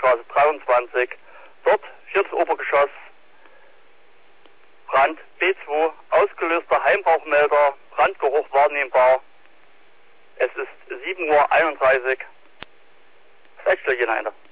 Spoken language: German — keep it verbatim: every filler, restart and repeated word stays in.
Straße dreiundzwanzig. Dort viertes Obergeschoss. Brand B zwei, ausgelöster Heimbauchmelder, Brandgeruch wahrnehmbar. Es ist sieben Uhr einunddreißig. Sechstel hinein.